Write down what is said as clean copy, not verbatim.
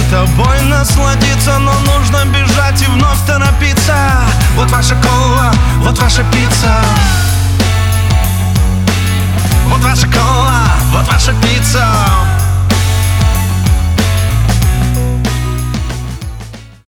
тобой насладиться, но нужно бежать и вновь торопиться. Вот ваша кола, вот ваша пицца. Вот ваша кола, вот ваша пицца.